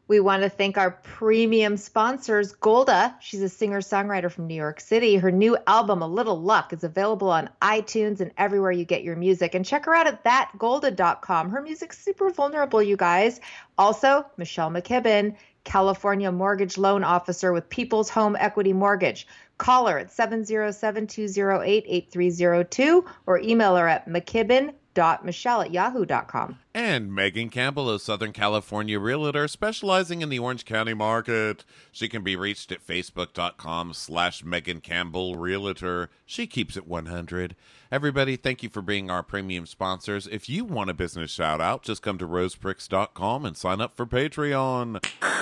We want to thank our premium sponsors, Golda. She's a singer-songwriter from New York City. Her new album, A Little Luck, is available on iTunes and everywhere you get your music. And check her out at thatgolda.com. Her music's super vulnerable, you guys. Also, Michelle McKibben, California mortgage loan officer with People's Home Equity Mortgage. Call her at 707-208-8302 or email her at mckibben.michelle@yahoo.com. And Megan Campbell, a Southern California realtor specializing in the Orange County market. She can be reached at facebook.com/Megan Campbell Realtor. She keeps it 100. Everybody, thank you for being our premium sponsors. If you want a business shout out, just come to rosepricks.com and sign up for Patreon.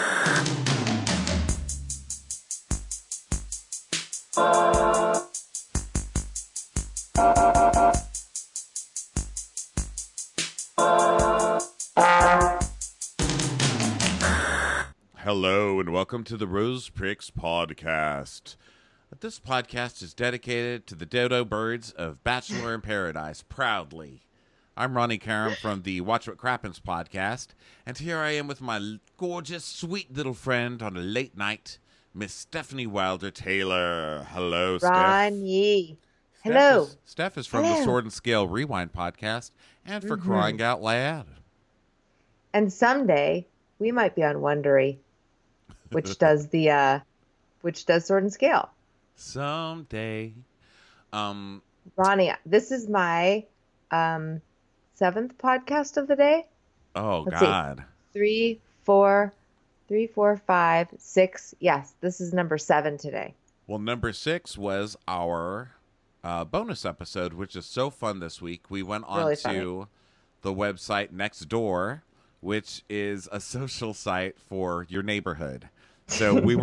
Hello and welcome to the Rose Pricks Podcast. This podcast is dedicated to the dodo birds of Bachelor in Paradise, proudly. I'm Ronnie Karam from the Watch What Crappens podcast, and here I am with my gorgeous, sweet little friend on a late night, Miss Stephanie Wilder-Taylor. Hello, Steph. Ronnie. Hello. Steph is from the Sword and Scale Rewind podcast, and for crying out loud. And someday we might be on Wondery, which does Sword and Scale. Someday. Ronnie, this is my 7th podcast of the day. Oh, Let's God. See. 3, 4, 5, 6. Yes, this is number 7 today. Well, number 6 was our bonus episode, which is so fun this week. We went on Really to the website Nextdoor, which is a social site for your neighborhood. So we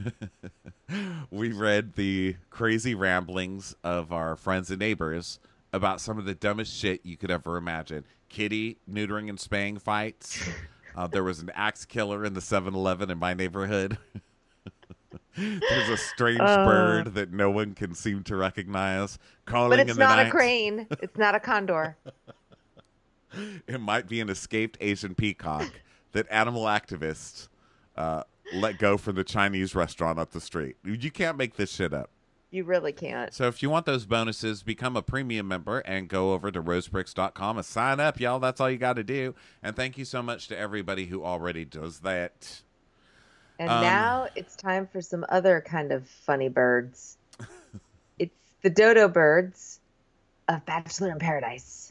read the crazy ramblings of our friends and neighbors about some of the dumbest shit you could ever imagine. Kitty neutering and spaying fights. There was an axe killer in the 7-Eleven in my neighborhood. There's a strange bird that no one can seem to recognize calling But in it's the not night. a crane. It's not a condor. It might be an escaped Asian peacock that animal activists let go from the Chinese restaurant up the street. You can't make this shit up. You really can't. So if you want those bonuses, become a premium member and go over to rosepricks.com and sign up, y'all. That's all you got to do. And thank you so much to everybody who already does that. And now it's time for some other kind of funny birds. It's the dodo birds of Bachelor in Paradise.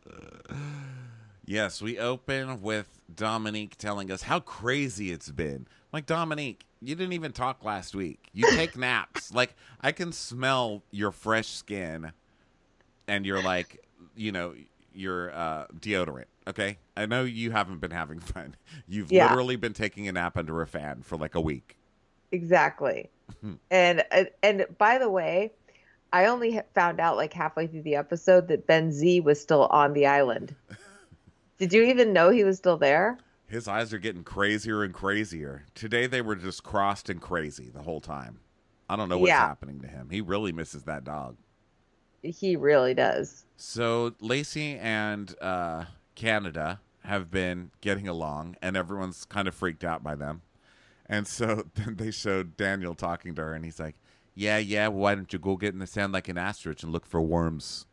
Yes, we open with Dominique telling us how crazy it's been. Like, Dominique, you didn't even talk last week. You take naps. Like, I can smell your fresh skin and your, like, your deodorant, okay? I know you haven't been having fun. You've literally been taking a nap under a fan for, like, a week. Exactly. And by the way, I only found out, like, halfway through the episode that Ben Z was still on the island. Did you even know he was still there? His eyes are getting crazier and crazier. Today they were just crossed and crazy the whole time. I don't know what's happening to him. He really misses that dog. He really does. So Lacey and Canada have been getting along, and everyone's kind of freaked out by them. And so then they showed Daniel talking to her, and he's like, yeah, why don't you go get in the sand like an ostrich and look for worms?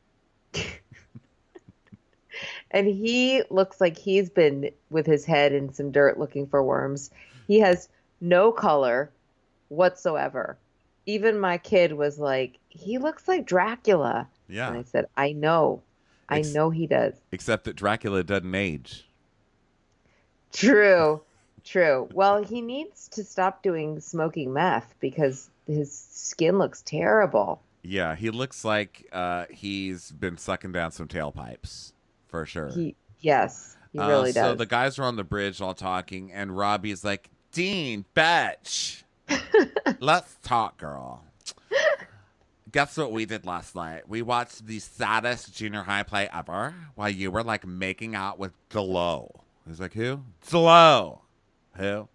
And he looks like he's been with his head in some dirt looking for worms. He has no color whatsoever. Even my kid was like, he looks like Dracula. Yeah. And I said, I know. I know he does. Except that Dracula doesn't age. True. Well, he needs to stop doing smoking meth because his skin looks terrible. Yeah, he looks like he's been sucking down some tailpipes. For sure. Yes, he really does. So the guys are on the bridge all talking, and Robbie's like, Dean, bitch, let's talk, girl. Guess what we did last night? We watched the saddest junior high play ever while you were, like, making out with Delo. He's like, who? Delo. Who?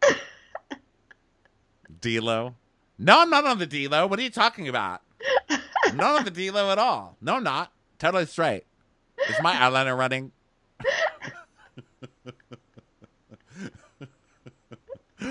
D-Lo? No, I'm not on the D-Lo. What are you talking about? I'm not on the D-Lo at all. No, I'm not. Totally straight. Is my eyeliner running?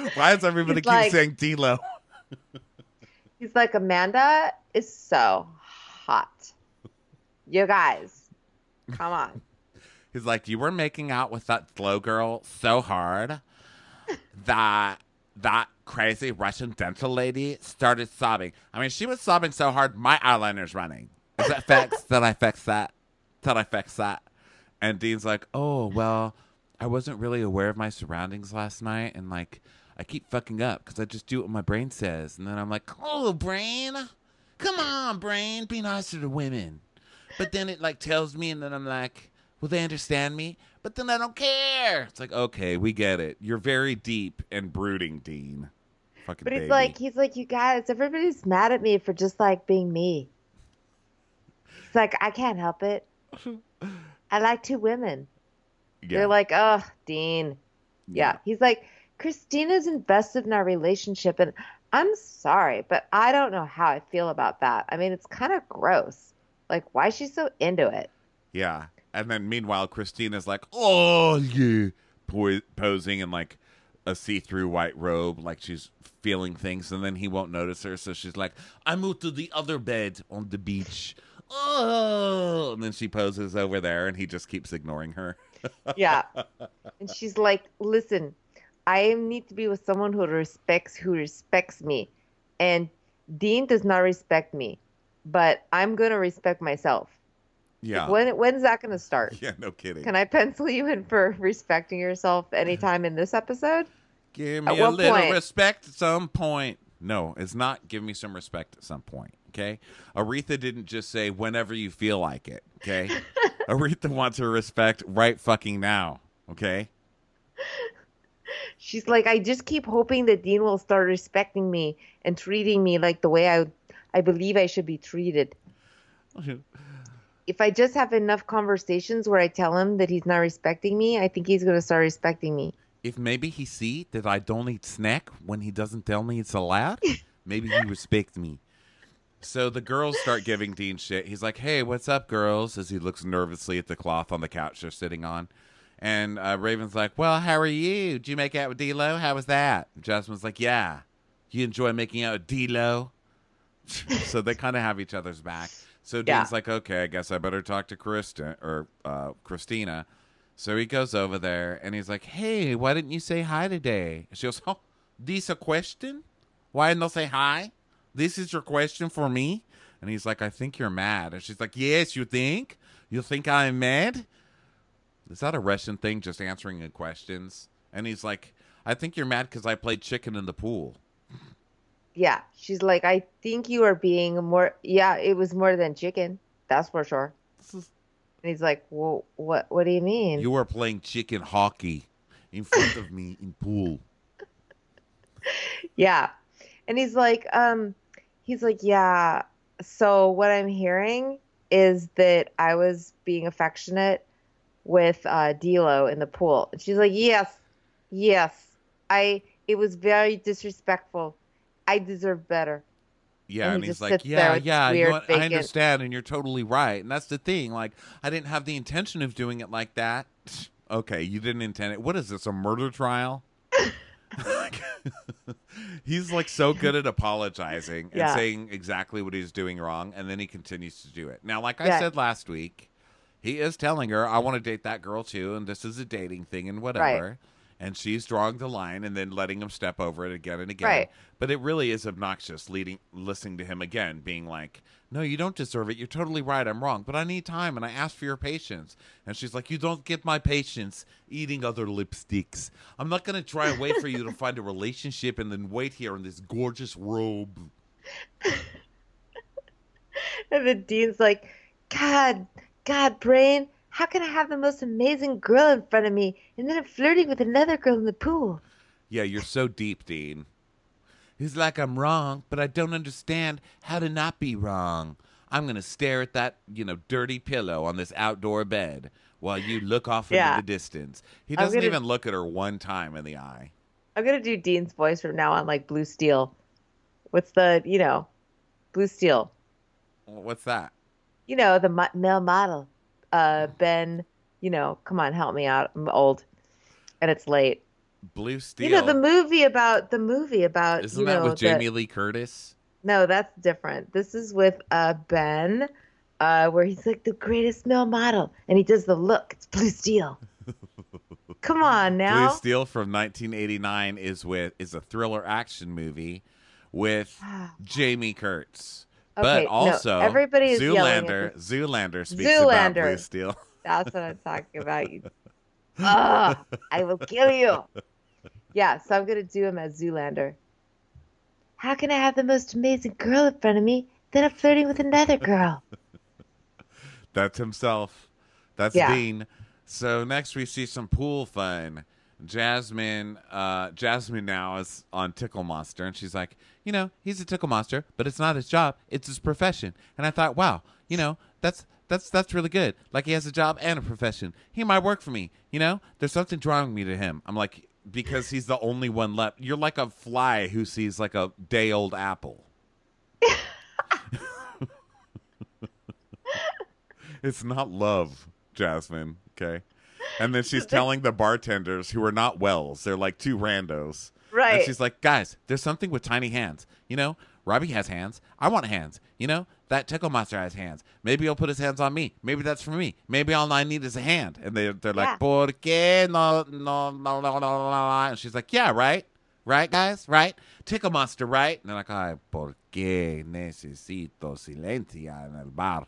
Why does everybody He's keep like, saying D-Lo? he's like, Amanda is so hot. You guys, come on. He's like, you were making out with that slow girl so hard that that crazy Russian dental lady started sobbing. I mean, she was sobbing so hard, my eyeliner's running. Is that fixed? Did I fix that? Did I fix that? And Dean's like, oh, well, I wasn't really aware of my surroundings last night. And, like, I keep fucking up because I just do what my brain says. And then I'm like, oh, brain. Come on, brain. Be nicer to women. But then it, like, tells me, and then I'm like, will they understand me? But then I don't care. It's like, okay, we get it. You're very deep and brooding, Dean. Fucking But baby. he's like, you guys, everybody's mad at me for just like being me. He's like, I can't help it. I like two women. Yeah. They're like, oh, Dean. Yeah. He's like, Christina's invested in our relationship, and I'm sorry, but I don't know how I feel about that. I mean, it's kind of gross. Like, why is she so into it? Yeah. And then meanwhile, Christina's like, oh, yeah. Posing in like a see-through white robe, like she's feeling things, and then he won't notice her. So she's like, I moved to the other bed on the beach. Oh. And then she poses over there, and he just keeps ignoring her. Yeah. And she's like, listen, I need to be with someone who respects me. And Dean does not respect me, but I'm going to respect myself. Yeah. When's that going to start? Yeah, no kidding. Can I pencil you in for respecting yourself anytime in this episode? Give At me a what little point? respect at some point. No, it's not give me some respect at some point, okay? Aretha didn't just say whenever you feel like it, okay? Aretha wants her respect right fucking now, okay? She's like, I just keep hoping that Dean will start respecting me and treating me like the way I believe I should be treated. If I just have enough conversations where I tell him that he's not respecting me, I think he's going to start respecting me. If maybe he see that I don't eat snack when he doesn't tell me it's allowed, maybe he respects me. So the girls start giving Dean shit. He's like, hey, what's up, girls? As he looks nervously at the cloth on the couch they're sitting on. And Raven's like, well, how are you? Did you make out with D-Lo? How was that? And Jasmine's like, yeah. You enjoy making out with D-Lo? So they kind of have each other's back. So Dean's like, okay, I guess I better talk to Christina. So he goes over there, and he's like, hey, why didn't you say hi today? And she goes, oh, this a question? Why didn't I say hi? This is your question for me? And he's like, I think you're mad. And she's like, yes, you think? You think I'm mad? Is that a Russian thing, just answering questions? And he's like, I think you're mad because I played chicken in the pool. Yeah. She's like, I think you are being more. Yeah, it was more than chicken. That's for sure. And he's like, well, what do you mean? You were playing chicken hockey in front of me in pool. Yeah. And he's like, yeah. So what I'm hearing is that I was being affectionate with D-Lo in the pool. And she's like, yes. It was very disrespectful. I deserve better. Yeah, and he he's just like, sits there with yeah, this you know weird what? I vacant- understand, and you're totally right. And that's the thing. Like, I didn't have the intention of doing it like that. Okay, you didn't intend it. What is this, a murder trial? He's like so good at apologizing and saying exactly what he's doing wrong, and then he continues to do it. Now, like I said last week, he is telling her, I want to date that girl too, and this is a dating thing and whatever. Right. And she's drawing the line and then letting him step over it again and again. Right. But it really is obnoxious listening to him again, being like, no, you don't deserve it. You're totally right. I'm wrong. But I need time, and I asked for your patience. And she's like, you don't get my patience eating other lipsticks. I'm not going to try and wait for you to find a relationship and then wait here in this gorgeous robe. And then Dean's like, God, Brain, how can I have the most amazing girl in front of me and then I'm flirting with another girl in the pool? Yeah, you're so deep, Dean. He's like, I'm wrong, but I don't understand how to not be wrong. I'm going to stare at that, dirty pillow on this outdoor bed while you look off into the distance. He doesn't even look at her one time in the eye. I'm going to do Dean's voice from now on, like Blue Steel. What's the, Blue Steel? What's that? The male model. Ben, come on, help me out. I'm old and it's late. Blue You know, Steel. the movie about, Isn't that with that Jamie Lee Curtis? no, that's different. This is with Ben, where he's like the greatest male model and he does the look. It's Blue Steel. Come on Blue now. Steel from 1989 is a thriller action movie with Jamie Kurtz. But Okay, no, also everybody is yelling at this. Zoolander speaks about Blue Zoolander. Steel. That's what I'm talking about. You, ugh, I will kill you. Yeah, so I'm gonna do him as Zoolander. How can I have the most amazing girl in front of me, then I'm flirting with another girl? That's himself. That's Yeah. Dean. So next we see some pool fun. Jasmine now is on Tickle Monster, and she's like, he's a Tickle Monster, but it's not his job; it's his profession. And I thought, wow, that's really good. Like he has a job and a profession. He might work for me. There's something drawing me to him. I'm like, because he's the only one left. You're like a fly who sees like a day old apple. It's not love, Jasmine. Okay. And then she's telling the bartenders who are not Wells, they're like two randos. Right. And she's like, guys, there's something with tiny hands. Robbie has hands. I want hands. That Tickle Monster has hands. Maybe he'll put his hands on me. Maybe that's for me. Maybe all I need is a hand. And they're Yeah. like, ¿Por qué no, no, no, no, no, no, no? And she's like, yeah, right? Right, guys? Right? Tickle Monster, right? And they're like, ay, ¿por qué necesito silencio en el bar?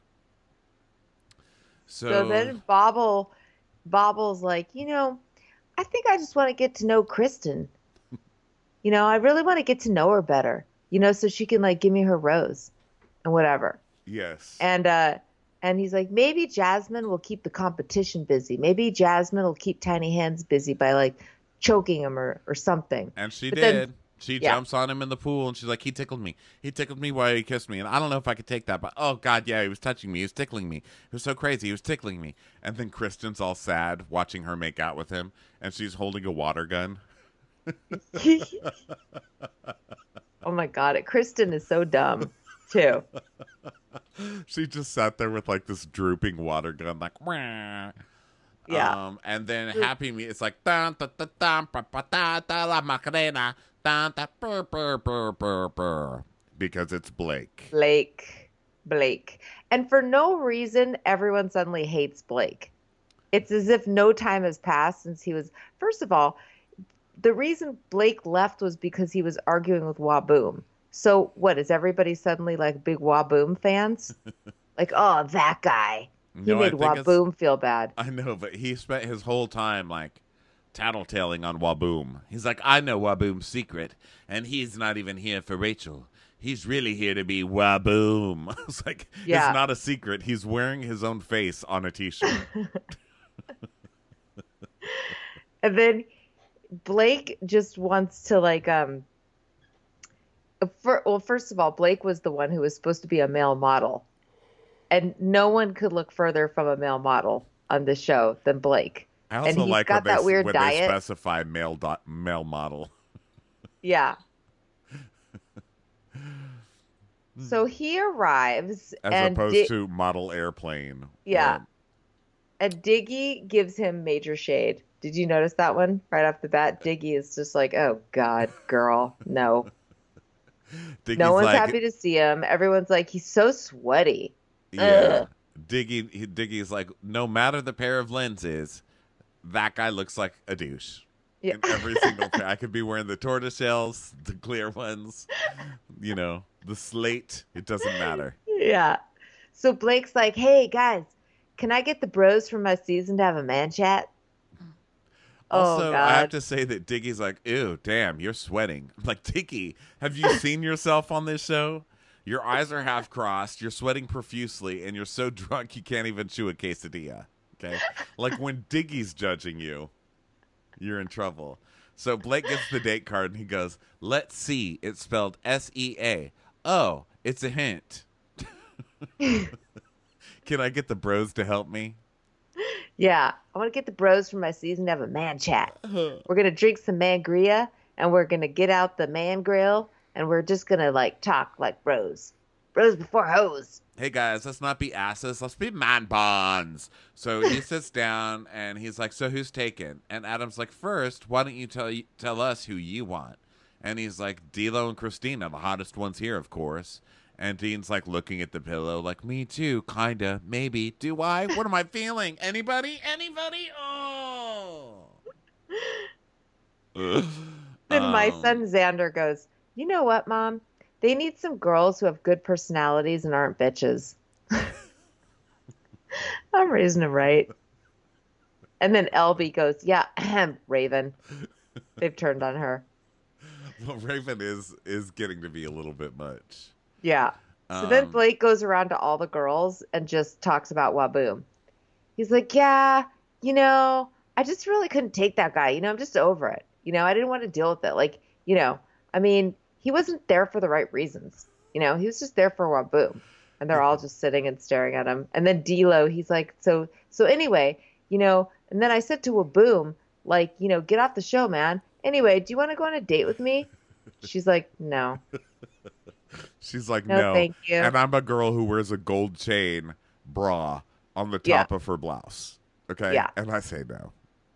So then Bobble's like, I think I just want to get to know Kristen. I really want to get to know her better, so she can like give me her rose and whatever. Yes. And he's like, maybe Jasmine will keep the competition busy. Maybe Jasmine will keep Tiny Hands busy by like choking him or something. And she But did. then- She yeah. jumps on him in the pool, and she's like, he tickled me. He tickled me while he kissed me. And I don't know if I could take that, but oh, God, yeah, he was touching me. He was tickling me. It was so crazy. He was tickling me. And then Kristen's all sad watching her make out with him, and she's holding a water gun. Oh, my God. Kristen is so dumb, too. She just sat there with like this drooping water gun, like, wah. Yeah. And then Happy Me, it's like, dun, dun, dun, dun, pa, pa, da, da, la Macarena, dun, da, brr, brr, brr, brr, brr, because it's Blake. Blake. And for no reason, everyone suddenly hates Blake. It's as if no time has passed since he was. First of all, the reason Blake left was because he was arguing with Waboom. So what, is everybody suddenly like big Waboom fans? Like, oh, that guy. He No, I made think it's- Waboom feel bad. I know, but he spent his whole time like tattletaling on Waboom. He's like, I know Waboom's secret, and he's not even here for Rachel. He's really here to be Waboom. I was like, Yeah. It's not a secret. He's wearing his own face on a t-shirt. And then Blake just wants to like first of all, Blake was the one who was supposed to be a male model. And no one could look further from a male model on this show than Blake. I also And he's like got when that weird when diet. they specify male model. Yeah. So he arrives As and opposed to model airplane. Yeah. And Diggy gives him major shade. Did you notice that one right off the bat? Diggy is just like, oh God, girl, no. Diggy's No one's like, happy to see him. Everyone's like, he's so sweaty. Yeah. Ugh. Diggy's like, no matter the pair of lenses, that guy looks like a douche. Yeah. In every single pair. I could be wearing the tortoise shells, the clear ones, the slate. It doesn't matter. Yeah. So Blake's like, hey, guys, can I get the bros from my season to have a man chat? Also, Oh, God. I have to say that Diggy's like, ew, damn, you're sweating. I'm like, Diggy, have you seen yourself on this show? Your eyes are half crossed, you're sweating profusely, and you're so drunk you can't even chew a quesadilla. Okay? Like when Diggy's judging you, you're in trouble. So Blake gets the date card and he goes, let's see. It's spelled SEA. Oh, it's a hint. Can I get the bros to help me? Yeah. I want to get the bros from my season to have a man chat. We're going to drink some mangria and we're going to get out the man grill and we're just going to like talk like bros. Bros before hoes. Hey guys, let's not be asses. Let's be man buns. So he sits down and he's like, so who's taken? And Adam's like, first, why don't you tell us who you want? And he's like, D'Lo and Christina, the hottest ones here, of course. And Dean's like looking at the pillow like, me too, kinda, maybe. Do I? What am I feeling? Anybody? Anybody? Oh. Then my son Xander goes, you know what, Mom? They need some girls who have good personalities and aren't bitches. I'm raising him right. And then Elby goes, yeah, Raven. They've turned on her. Well, Raven is getting to be a little bit much. Yeah. So then Blake goes around to all the girls and just talks about Waboom. He's like, yeah, I just really couldn't take that guy. I'm just over it. I didn't want to deal with it. Like, I mean, he wasn't there for the right reasons. He was just there for Waboom. And they're all just sitting and staring at him. And then D'Lo, he's like, so anyway, and then I said to Waboom, like, get off the show, man. Anyway, do you want to go on a date with me? She's like, no. She's like, no. Thank you. And I'm a girl who wears a gold chain bra on the top of her blouse. Okay? Yeah. And I say no.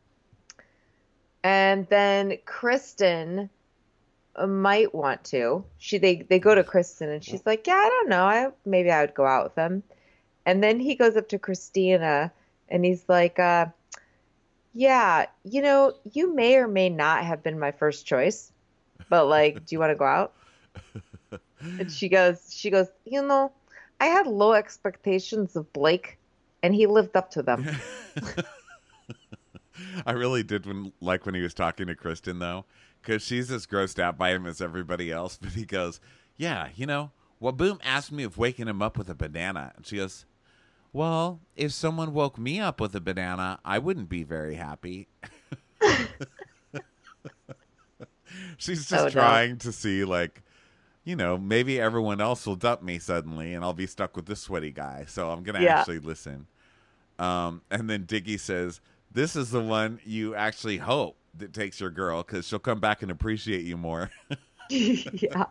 And then Kristen might want to. They go to Kristen and she's like, yeah, I don't know. Maybe I would go out with him. And then he goes up to Christina and he's like, yeah, you may or may not have been my first choice, but like, do you want to go out? And she goes, I had low expectations of Blake and he lived up to them. I really did when he was talking to Kristen, though, because she's as grossed out by him as everybody else. But he goes, yeah, Waboom asked me if waking him up with a banana. And she goes, well, if someone woke me up with a banana, I wouldn't be very happy. She's just trying to see, like, maybe everyone else will dump me suddenly and I'll be stuck with this sweaty guy. So I'm going to actually listen. And then Diggy says, this is the one you actually hope that takes your girl because she'll come back and appreciate you more. Yeah.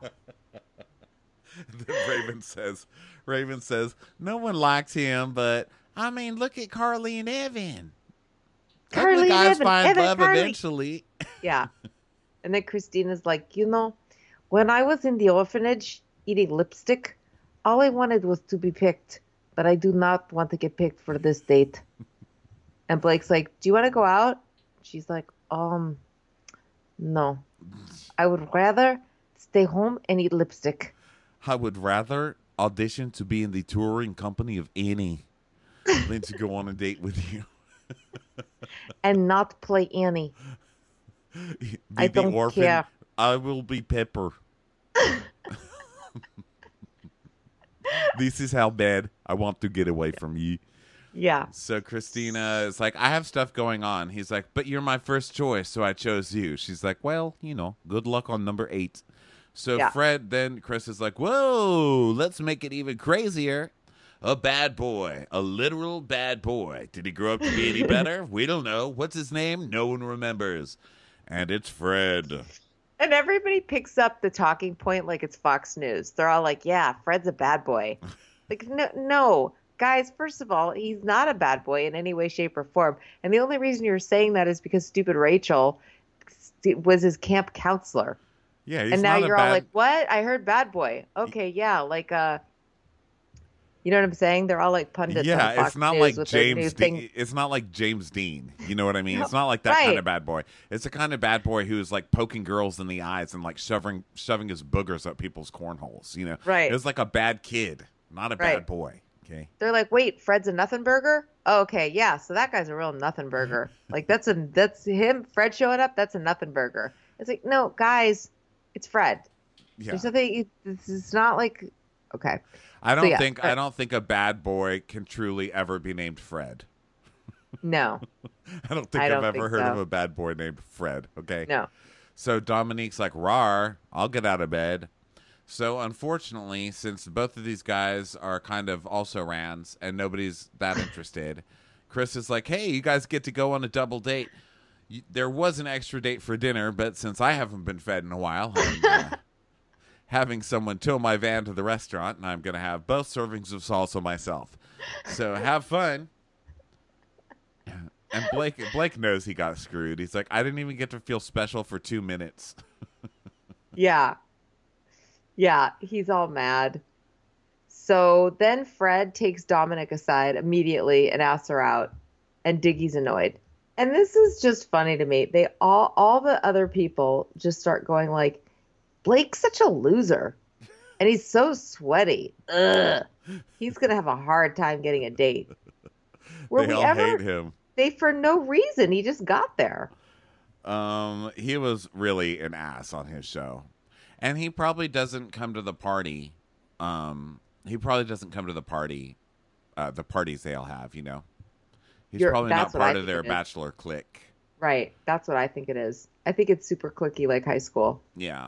Then Raven says, no one likes him, but I mean, look at Carly and Evan. Carly and guys Evan. find Evan, love Carly. eventually. Yeah. And then Christina's like, when I was in the orphanage eating lipstick, all I wanted was to be picked, but I do not want to get picked for this date. And Blake's like, do you want to go out? She's like, no. I would rather stay home and eat lipstick. I would rather audition to be in the touring company of Annie than to go on a date with you. And not play Annie. I don't care. I will be Pepper. This is how bad I want to get away from you. Yeah. So Christina is like, I have stuff going on. He's like, but you're my first choice, so I chose you. She's like, well, good luck on number 8. So then Chris is like, whoa, let's make it even crazier. A bad boy, a literal bad boy. Did he grow up to be any better? We don't know. What's his name? No one remembers. And it's Fred. And everybody picks up the talking point like it's Fox News. They're all like, yeah, Fred's a bad boy. Like, no. Guys, first of all, he's not a bad boy in any way, shape, or form. And the only reason you're saying that is because stupid Rachel was his camp counselor. Yeah, he's and now not you're all like, what? I heard bad boy. Okay, yeah, like, you know what I'm saying? They're all like pundits. Yeah, on Fox it's not News like with their new James thing. Dean. It's not like James Dean. You know what I mean? It's not like that kind of bad boy. It's a kind of bad boy who's like poking girls in the eyes and like shoving his boogers up people's cornholes. Right? It's like a bad kid, not a bad boy. Okay. They're like, wait, Fred's a nothing burger? Oh, okay, yeah. So that guy's a real nothing burger. Like that's him. Fred showing up. That's a nothing burger. It's like, no, guys, it's Fred. Yeah. There's nothing. It's not like, okay. I don't think a bad boy can truly ever be named Fred. No. I don't think I've ever heard of a bad boy named Fred. Okay. No. So Dominique's like, rawr, I'll get out of bed. So unfortunately, since both of these guys are kind of also rans and nobody's that interested, Chris is like, hey, you guys get to go on a double date. There was an extra date for dinner, but since I haven't been fed in a while, I'm having someone tow my van to the restaurant, and I'm going to have both servings of salsa myself. So have fun. And Blake knows he got screwed. He's like, I didn't even get to feel special for 2 minutes. Yeah. Yeah, he's all mad. So then Fred takes Dominic aside immediately and asks her out, and Diggy's annoyed. And this is just funny to me. They all the other people just start going like, Blake's such a loser. And he's so sweaty. Ugh. He's gonna have a hard time getting a date. They all hate him. They for no reason. He just got there. He was really an ass on his show. And he probably doesn't come to the party. He probably doesn't come to the party, the parties they'll have, you know. He's probably not part of their bachelor clique. Right. That's what I think it is. I think it's super cliquey like high school. Yeah.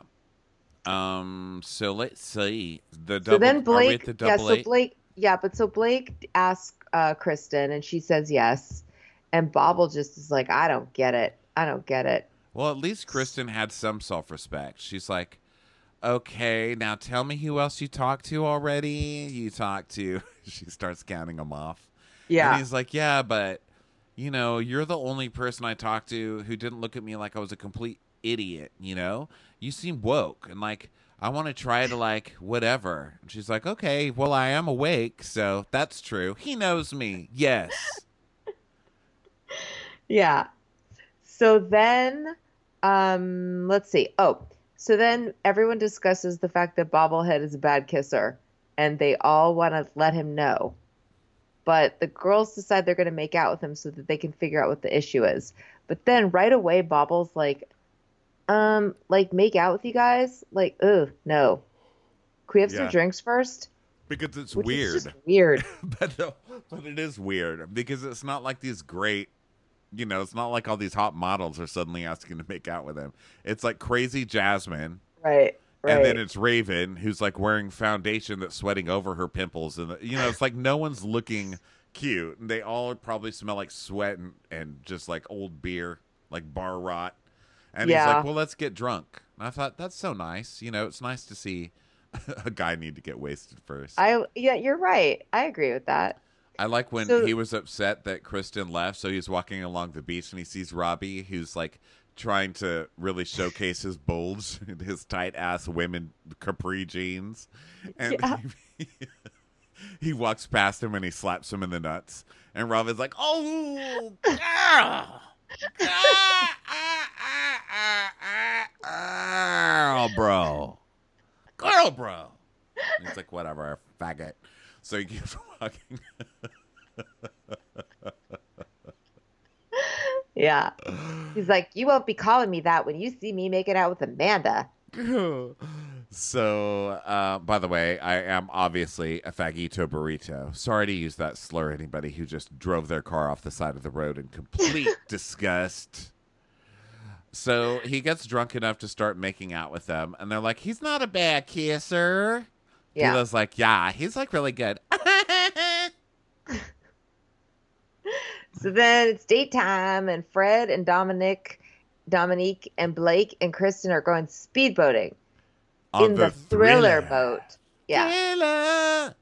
So let's see. So then Blake, so Blake asks Kristen and she says yes. And Bobble just is like, I don't get it. I don't get it. Well, at least Kristen had some self-respect. She's like, okay, now tell me who else you talked to already. She starts counting them off. Yeah. And he's like, yeah, but, you know, you're the only person I talked to who didn't look at me like I was a complete idiot, you know? You seem woke, and, like, I want to try to, like, whatever. And she's like, okay, well, I am awake, so that's true. He knows me. Yes. Yeah. So then, let's see. So then everyone discusses the fact that Bobblehead is a bad kisser, and they all want to let him know. But the girls decide they're going to make out with him so that they can figure out what the issue is. But then right away, Bobble's like, make out with you guys? Like, ugh, no. Can we have some drinks first? Because it's weird. It's just weird. but it is weird because it's not like these great, you know, it's not like all these hot models are suddenly asking to make out with him. It's like crazy Jasmine. Right. And then it's Raven, who's like wearing foundation that's sweating over her pimples. And, you know, it's like no one's looking cute. And they all probably smell like sweat and just like old beer, like bar rot. And he's like, well, let's get drunk. And I thought, that's so nice. You know, it's nice to see a guy need to get wasted first. Yeah, you're right. I agree with that. I like when he was upset that Kristen left. So he's walking along the beach and he sees Robbie, who's like trying to really showcase his bulge, his tight ass women capri jeans. And he walks past him and he slaps him in the nuts. And Robbie's like, oh, girl. Girl, bro. And he's like, whatever, faggot. So he keeps walking. Yeah. He's like, you won't be calling me that when you see me making out with Amanda. So, by the way, I am obviously a fagito burrito. Sorry to use that slur, anybody who just drove their car off the side of the road in complete disgust. So he gets drunk enough to start making out with them, and they're like, he's not a bad kisser. Yeah. Dila's like, yeah, he's like really good. So then it's date time, and Fred and Dominique and Blake and Kristen are going speedboating in the Thriller boat. Yeah.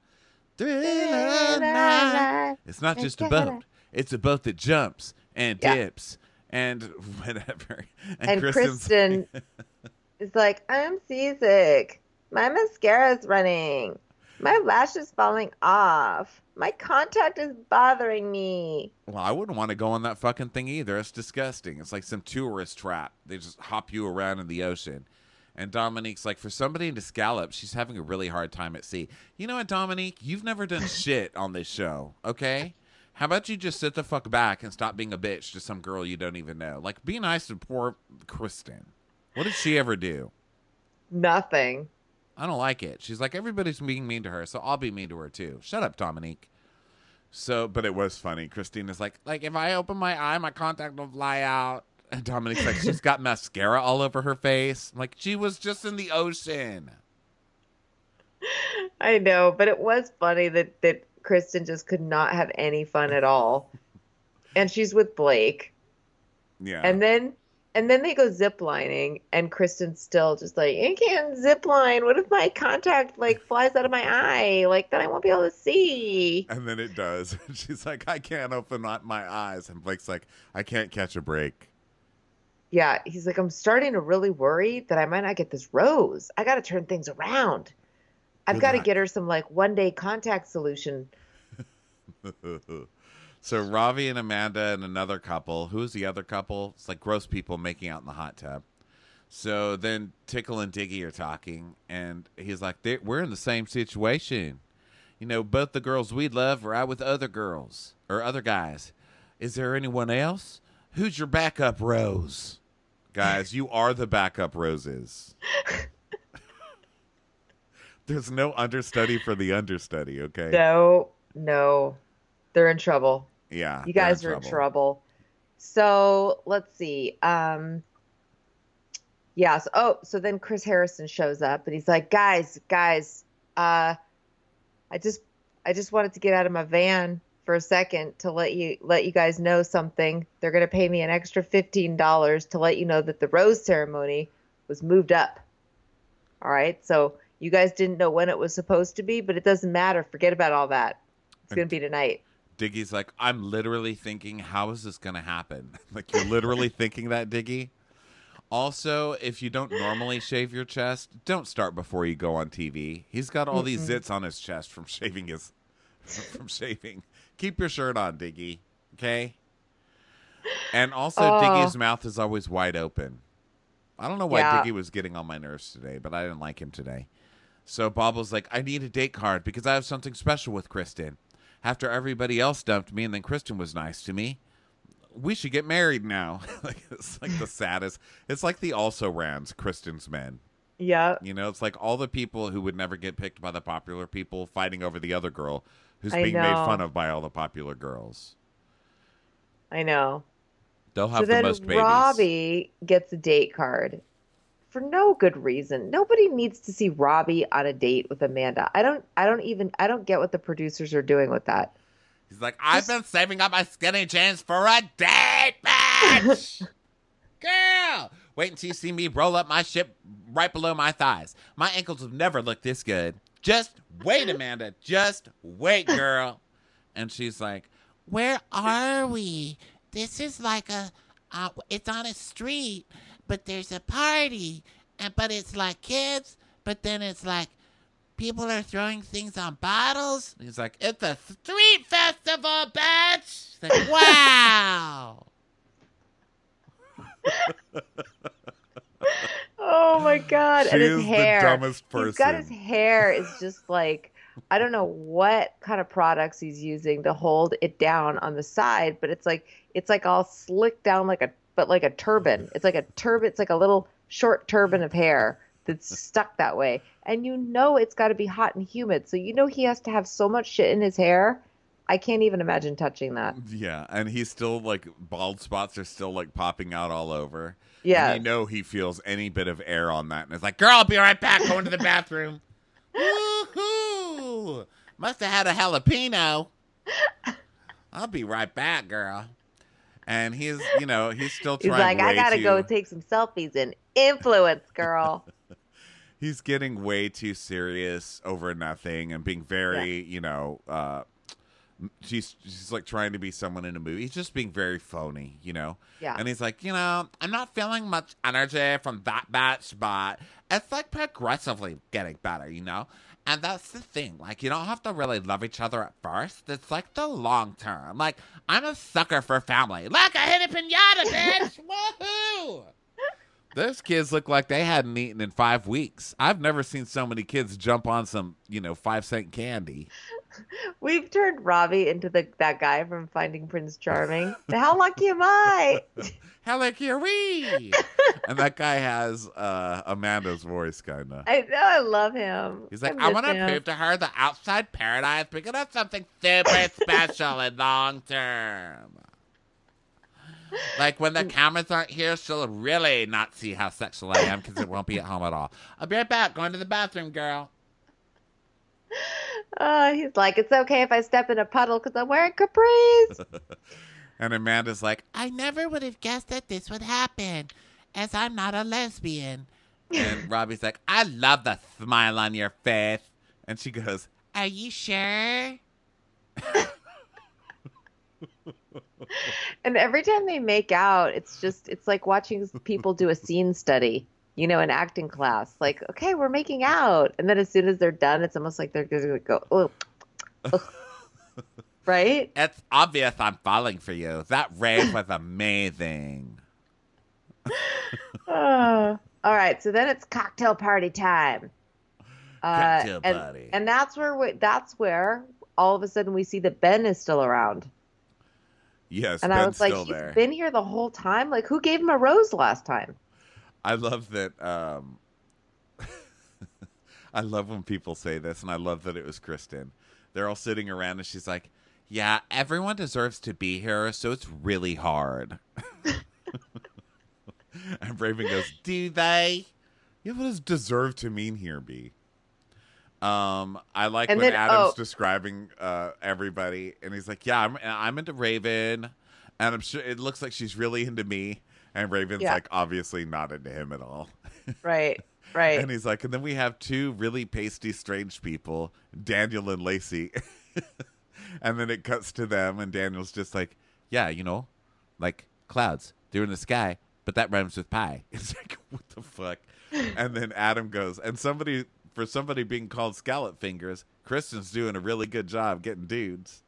Thriller. It's not just a boat. It's a boat that jumps and dips and whatever. And Kristen is like, I'm seasick. My mascara's running. My lash is falling off. My contact is bothering me. Well, I wouldn't want to go on that fucking thing either. It's disgusting. It's like some tourist trap. They just hop you around in the ocean. And Dominique's like, for somebody into scallops, she's having a really hard time at sea. You know what, Dominique? You've never done shit on this show, okay? How about you just sit the fuck back and stop being a bitch to some girl you don't even know? Like, be nice to poor Kristen. What did she ever do? Nothing. I don't like it. She's like, everybody's being mean to her, so I'll be mean to her too. Shut up, Dominique. So, but it was funny. Christine is like, if I open my eye, my contact will fly out. And Dominique's like, she's got mascara all over her face. Like, she was just in the ocean. I know, but it was funny that Kristen just could not have any fun at all. And she's with Blake. Yeah. And then And then they go zip lining, and Kristen's still just like, I can't zip line. What if my contact like flies out of my eye? Like then I won't be able to see. And then it does. And she's like, I can't open up my eyes. And Blake's like, I can't catch a break. Yeah, he's like, I'm starting to really worry that I might not get this rose. I got to turn things around. I've Good got to get luck. her some like 1 day contact solution. So Ravi and Amanda and another couple. Who's the other couple? It's like gross people making out in the hot tub. So then Tickle and Diggy are talking, and he's like, we're in the same situation. You know, both the girls we love are out with other girls or other guys. Is there anyone else? Who's your backup rose? Guys, you are the backup roses. There's no understudy for the understudy, okay? No, no, they're in trouble. Yeah, You they're in guys are in trouble. trouble. So let's see. Yeah. So then Chris Harrison shows up and he's like, guys, I just I just wanted to get out of my van for a second to let you guys know something. They're gonna pay me an extra $15 to let you know that the rose ceremony was moved up. All right. So you guys didn't know when it was supposed to be, but it doesn't matter. Forget about all that. It's gonna And be tonight. Diggy's like, I'm literally thinking, how is this going to happen? Like, you're literally thinking that, Diggy? Also, if you don't normally shave your chest, don't start before you go on TV. He's got all these Mm-mm. zits on his chest from shaving from shaving. Keep your shirt on, Diggy. Okay? And also, Oh, Diggy's mouth is always wide open. I don't know why yeah. Diggy was getting on my nerves today, but I didn't like him today. So Bob was like, I need a date card because I have something special with Kristen. After everybody else dumped me and then Kristen was nice to me, we should get married now. Like, it's like the saddest. It's like the also rans, Kristen's men. Yeah. You know, it's like all the people who would never get picked by the popular people fighting over the other girl who's I being made fun know. of by all the popular girls. I know. They'll So have the then most babies. Robbie gets a date card for no good reason. Nobody needs to see Robbie on a date with Amanda. I don't get what the producers are doing with that. He's like, I've Just been saving up my skinny jeans for a date, bitch! Girl! Wait until you see me roll up my ship right below my thighs. My ankles have never looked this good. Just wait, Amanda. Just wait, girl. And she's like, where are we? This is like it's on a street, but there's a party. But it's like kids, but then it's like people are throwing things on bottles. He's like, it's a street festival, bitch. She's like, wow. oh my God. She And his is the hair. dumbest He's got his person. hair is just like I don't know what kind of products he's using to hold it down on the side, but it's like all slicked down like a turban. It's like a turban, it's like a little short turban of hair that's stuck that way. And you know it's got to be hot and humid. So you know he has to have so much shit in his hair. I can't even imagine touching that. Yeah, and he's still like bald spots are still like popping out all over. And you Yes. know he feels any bit of air on that. And it's like, girl, I'll be right back. Going to the bathroom. Woohoo! Must have had a jalapeno. I'll be right back, girl. And he's still He's trying like, I way gotta go too. take some selfies and influence, girl. He's getting way too serious over nothing and being Yeah. very, she's like trying to be someone in a movie. He's just being very phony. Yeah. And he's like, I'm not feeling much energy from that batch, but it's like progressively getting better. And that's the thing. Like, you don't have to really love each other at first. It's like the long term. Like, I'm a sucker for family. Look, I hit a pinata, bitch! Woohoo! Those kids look like they hadn't eaten in 5 weeks. I've never seen so many kids jump on some, 5-cent candy. We've turned Robbie into that guy from Finding Prince Charming. How lucky am I? Hella we. And that guy has Amanda's voice, kind of. I know I love him. He's I like, I miss want to him. prove to her the outside paradise because that's something super special and long term. Like when the cameras aren't here, she'll really not see how sexual I am because it won't be at home at all. I'll be right back. Going to the bathroom, girl. He's like, it's okay if I step in a puddle because I'm wearing capris. And Amanda's like, I never would have guessed that this would happen, as I'm not a lesbian. And Robbie's like, I love the smile on your face. And she goes, are you sure? And every time they make out, it's like watching people do a scene study, in acting class. Like, okay, we're making out. And then as soon as they're done, it's almost like they're going to go, oh, right? It's obvious I'm falling for you. That rave was amazing. All right, so then it's cocktail party time. Cocktail party. And that's where all of a sudden we see that Ben is still around. Yes, and Ben's I was like, still he's there. been here the whole time. Like, who gave him a rose last time? I love that. I love when people say this, and I love that it was Kristen. They're all sitting around, and she's like, yeah, everyone deserves to be here, so it's really hard. And Raven goes, do they? Yeah, what does deserve to mean here, B? I like when Adam's describing everybody, and he's like, yeah, I'm into Raven, and I'm sure it looks like she's really into me. And Raven's like, obviously not into him at all. Right. And he's like, and then we have two really pasty, strange people, Daniel and Lacey. And then it cuts to them, and Daniel's just like, yeah, like clouds. They're in the sky, but that rhymes with pie. It's like, what the fuck? And then Adam goes, and for somebody being called scallop fingers, Kristen's doing a really good job getting dudes.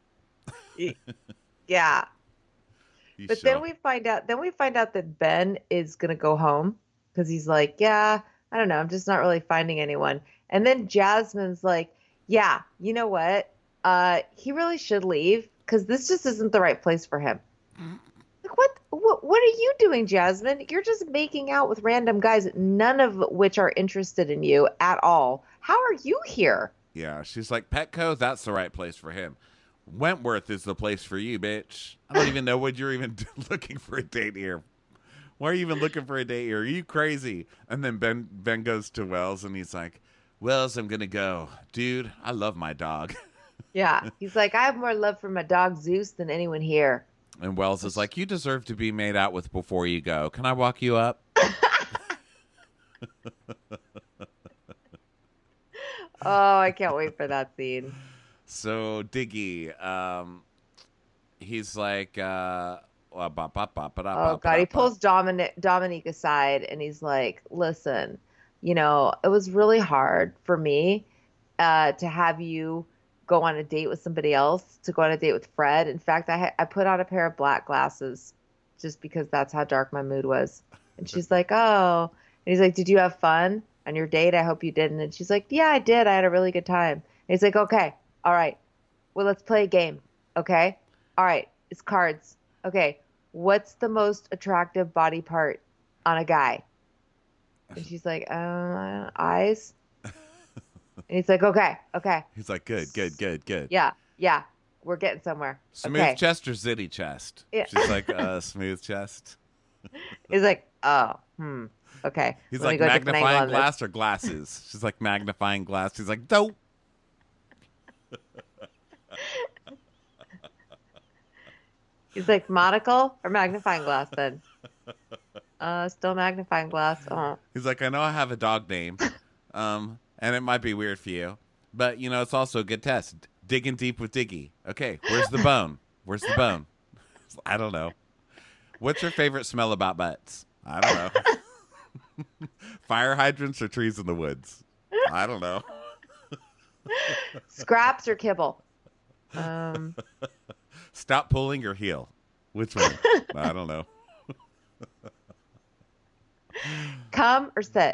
Yeah. But then we find out that Ben is going to go home because he's like, yeah, I don't know. I'm just not really finding anyone. And then Jasmine's like, yeah, you know what? He really should leave because this just isn't the right place for him. Like, what are you doing, Jasmine? You're just making out with random guys, none of which are interested in you at all. How are you here? Yeah, she's like, Petco, that's the right place for him. Wentworth is the place for you, bitch. I don't even know what you're even looking for a date here. Why are you even looking for a date here? Are you crazy? And then Ben goes to Wells, and he's like, Wells, I'm going to go. Dude, I love my dog. Yeah, he's like, I have more love for my dog Zeus than anyone here. And Wells is like, you deserve to be made out with before you go. Can I walk you up? Oh, I can't wait for that scene. So Diggy, he's like, oh God, he pulls Dominique aside, and he's like, listen, it was really hard for me to have you go on a date with somebody else, to go on a date with Fred. In fact, I put on a pair of black glasses just because that's how dark my mood was. And she's like, oh. And he's like, did you have fun on your date? I hope you didn't. And she's like, yeah, I did. I had a really good time. And he's like, okay, all right. Well, let's play a game. Okay. All right. It's cards. Okay. What's the most attractive body part on a guy? And she's like, eyes. And he's like, okay. He's like, good. Yeah. We're getting somewhere. Smooth chest or zitty chest? Yeah. She's like, smooth chest. He's like, oh, okay. He's like, magnifying glass or glasses? She's like, magnifying glass. He's like, dope. He's like, monocle or magnifying glass then? Still magnifying glass. Oh. He's like, I know I have a dog name, and it might be weird for you, but, it's also a good test. Digging deep with Diggy. Okay, where's the bone? I don't know. What's your favorite smell about butts? I don't know. Fire hydrants or trees in the woods? I don't know. Scraps or kibble? Stop pulling your heel. Which one? I don't know. Come or sit?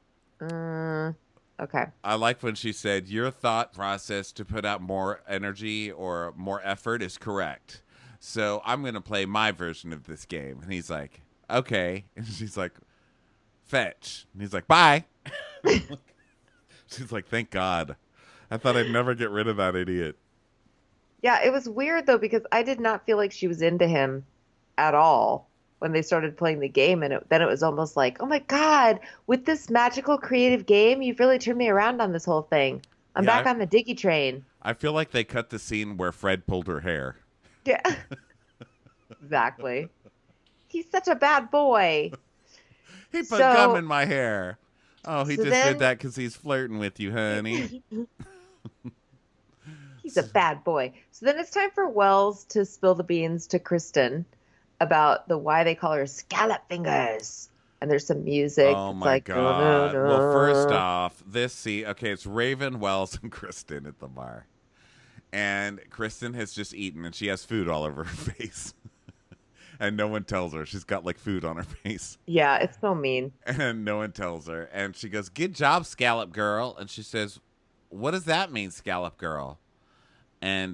Okay. I like when she said, your thought process to put out more energy or more effort is correct. So I'm going to play my version of this game. And he's like, okay. And she's like, fetch. And he's like, bye. She's like, thank God. I thought I'd never get rid of that idiot. Yeah, it was weird, though, because I did not feel like she was into him at all when they started playing the game. And then it was almost like, oh, my God, with this magical creative game, you've really turned me around on this whole thing. I'm back on the Diggy train. I feel like they cut the scene where Fred pulled her hair. Yeah. Exactly. He's such a bad boy. He put gum So in my hair. Oh, he so just did then that because he's flirting with you, honey. he's a bad boy. So then it's time for Wells to spill the beans to Kristen about the why they call her scallop fingers. And there's some music. Oh It's my like no no God. Well, first no. off, okay, it's Raven, Wells, and Kristen at the bar. And Kristen has just eaten and she has food all over her face. And no one tells her. She's got like food on her face. Yeah, it's so mean. And no one tells her. And she goes, "Good job, scallop girl." And she says, "What does that mean, scallop girl?" And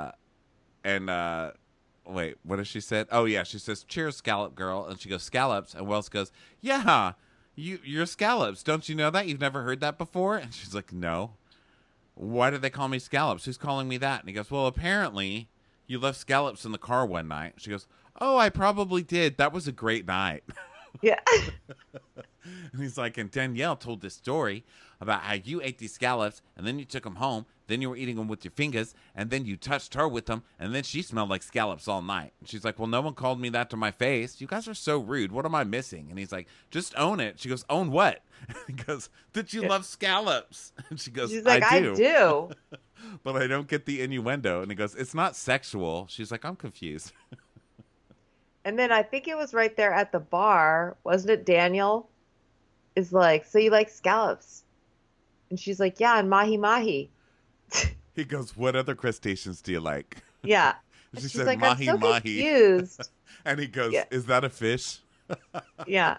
wait, what has she said? Oh yeah, she says, "Cheers, scallop girl." And she goes, "Scallops." And Wells goes, "Yeah, you're scallops. Don't you know that? You've never heard that before?" And she's like, "No." "Why did they call me scallops? Who's calling me that?" And he goes, "Well, apparently you left scallops in the car one night." She goes, "Oh, I probably did. That was a great night." Yeah. And he's like, and Danielle told this story about how you ate these scallops and then you took them home. Then you were eating them with your fingers and then you touched her with them. And then she smelled like scallops all night. And she's like, "Well, no one called me that to my face. You guys are so rude. What am I missing?" And he's like, "Just own it." She goes, "Own what?" He goes, "That you love scallops." And she goes, She's like, "I I do." do. But I don't get the innuendo. And he goes, "It's not sexual." She's like, "I'm confused." And then I think it was right there at the bar, wasn't it? Daniel is like, "So you like scallops?" And she's like, "Yeah, and mahi mahi." He goes, "What other crustaceans do you like?" Yeah. And She she's said, like, "I'm "Mahi so mahi." confused. And he goes, Yeah. "Is that a fish?" Yeah.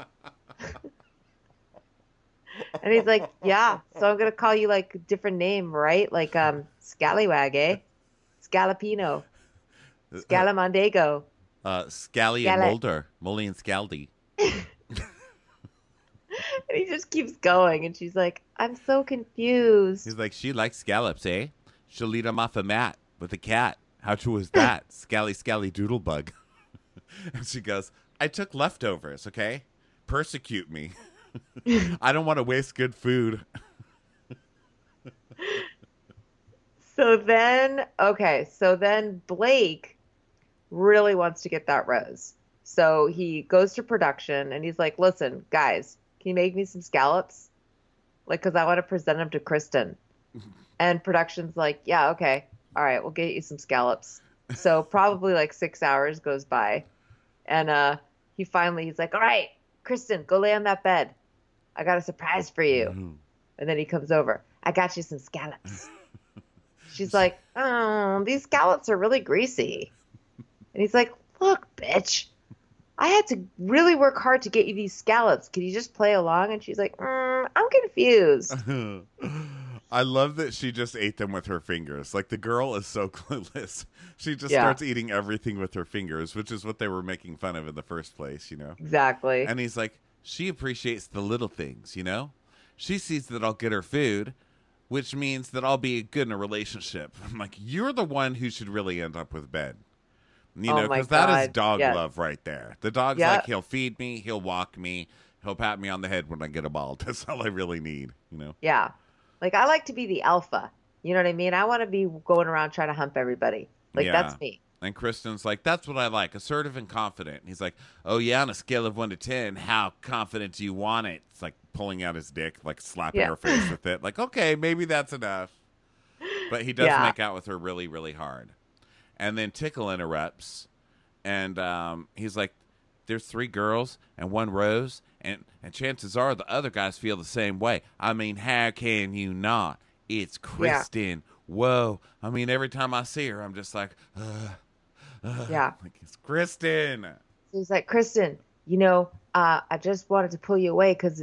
And he's like, "Yeah, so I'm gonna call you like a different name, right? Like Scallywag, eh? Scalapino, Scalamandego, Scally and Scala." Mulder. Molly and Scaldy. And he just keeps going, and she's like, "I'm so confused." He's like, "She likes scallops, eh? She'll eat 'em off a mat with a cat. How true is that? Scally, scally, doodlebug." And she goes, "I took leftovers, okay? Persecute me. I don't want to waste good food." So then Blake really wants to get that rose. So he goes to production and he's like, "Listen, guys, can you make me some scallops? Like, because I want to present them to Kristen." And production's like, "Yeah, okay. All right, we'll get you some scallops." So probably like 6 hours goes by. And he's like, "All right, Kristen, go lay on that bed. I got a surprise for you." And then he comes over. "I got you some scallops." She's like, "Oh, these scallops are really greasy." And he's like, "Look, bitch, I had to really work hard to get you these scallops. Can you just play along?" And she's like, "I'm confused." I love that she just ate them with her fingers. Like, the girl is so clueless. She just Yeah, starts eating everything with her fingers, which is what they were making fun of in the first place, you know? exactly. And he's like, "She appreciates the little things, you know? She sees that I'll get her food, which means that I'll be good in a relationship." I'm like, "You're the one who should really end up with Ben." You Oh know, my because that is God. dog Yes. love right there. The dog's Yeah. like, he'll feed me, he'll walk me, he'll pat me on the head when I get a ball. That's all I really need, you know? Yeah. Like I like to be the alpha. You know what I mean? I want to be going around trying to hump everybody. Like Yeah. that's me. And Kristen's like, "That's what I like, assertive and confident." And he's like, "Oh, yeah, on a scale of 1 to 10, how confident do you want it?" It's like pulling out his dick, like slapping Yeah. her face with it. Like, okay, maybe that's enough. But he does Yeah. make out with her really, really hard. And then Tickle interrupts. And he's like, "There's 3 girls and 1 rose. And chances are the other guys feel the same way. I mean, how can you not? It's Yeah. Kristen. Whoa. I mean, every time I see her, I'm just like, Yeah. like, it's Kristen." So he's like, "Kristen, I just wanted to pull you away because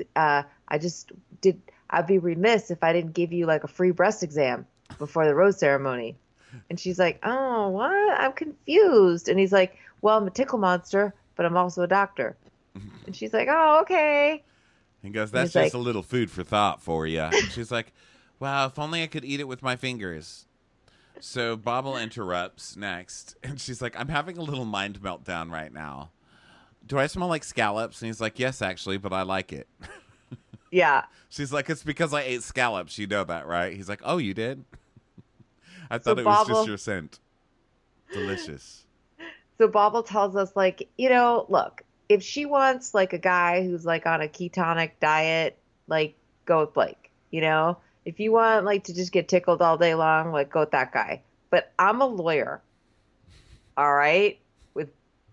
I'd be remiss if I didn't give you like a free breast exam before the rose ceremony." And she's like, "Oh, what? I'm confused." And he's like, "Well, I'm a tickle monster, but I'm also a doctor." And she's like, "Oh, okay." He goes, And "That's he's just like, a little food for thought for you." And she's like, "Wow, if only I could eat it with my fingers." So Bobble interrupts next. And she's like, "I'm having a little mind meltdown right now. Do I smell like scallops?" And he's like, "Yes, actually, but I like it." "Yeah." She's like, "It's because I ate scallops. You know that, right?" He's like, "Oh, you did?" I So thought it was just Bobble, your scent. Delicious. So Bobble tells us, like, look, if she wants like a guy who's like on a ketonic diet, like go with Blake. If you want like to just get tickled all day long, like go with that guy. But I'm a lawyer, all right, with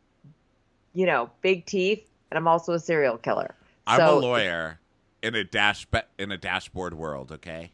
big teeth, and I'm also a serial killer. I'm a So lawyer in a in a dashboard world, okay?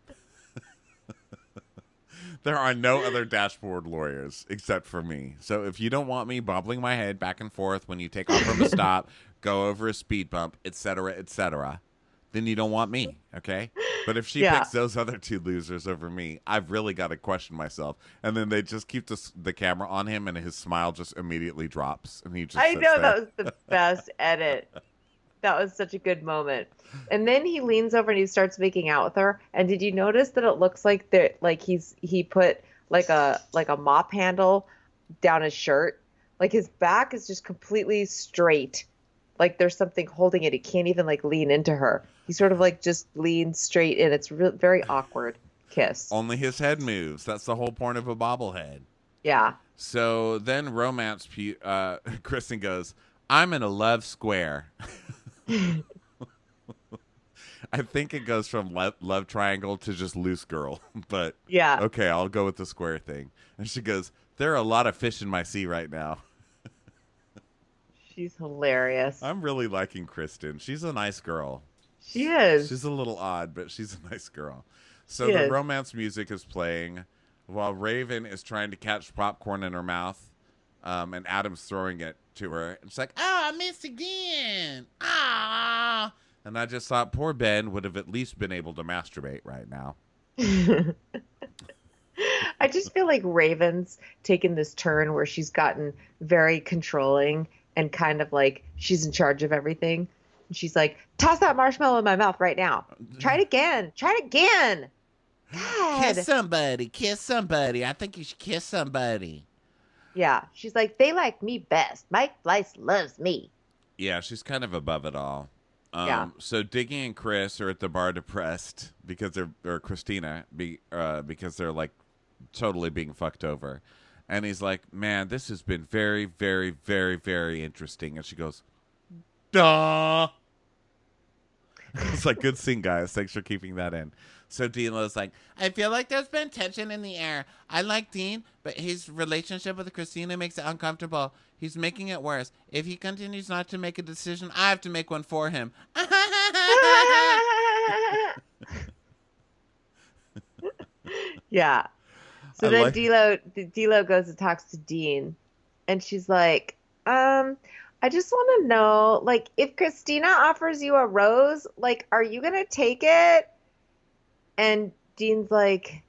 There are no other dashboard lawyers except for me. So if you don't want me bobbling my head back and forth when you take off from a stop, go over a speed bump, etc., then you don't want me, okay? But if she yeah, picks those other two losers over me, I've really got to question myself. And then they just keep the camera on him, and his smile just immediately drops, and he just I sits know there. that was the best edit. That was such a good moment. And then he leans over and he starts making out with her. And did you notice that it looks like he put like a mop handle down his shirt? Like his back is just completely straight. Like there's something holding it. He can't even like lean into her. He sort of like just leans straight in. It's very awkward kiss. Only his head moves. That's the whole point of a bobblehead. Yeah. So then Kristen goes, I'm in a love square. I think it goes from love triangle to just loose girl, but Yeah. okay, I'll go with the square thing. And she goes, there are a lot of fish in my sea right now. She's hilarious. I'm really liking Kristen. She's a nice girl. She is. She's a little odd, but she's a nice girl. So She the is. romance music is playing while Raven is trying to catch popcorn in her mouth, and Adam's throwing it to her. And she's like, oh, I missed again. Ah. And I just thought poor Ben would have at least been able to masturbate right now. I just feel like Raven's taken this turn where she's gotten very controlling and kind of like she's in charge of everything. And she's like, toss that marshmallow in my mouth right now. Try it again. Try it again. God. Kiss somebody. Kiss somebody. I think you should kiss somebody. Yeah. She's like, they like me best. Mike Blyce loves me. Yeah, she's kind of above it all. Yeah. So Diggy and Chris are at the bar depressed because because they're like totally being fucked over. And he's like, man, this has been very, very, very, very interesting. And she goes, duh. It's like, good scene, guys. Thanks for keeping that in. So Dean was like, I feel like there's been tension in the air. I like Dean, but his relationship with Christina makes it uncomfortable. He's making it worse. If he continues not to make a decision, I have to make one for him. Yeah. So then D'Lo goes and talks to Dean, and she's like, I just want to know, like, if Christina offers you a rose, like, are you gonna take it? And Dean's like,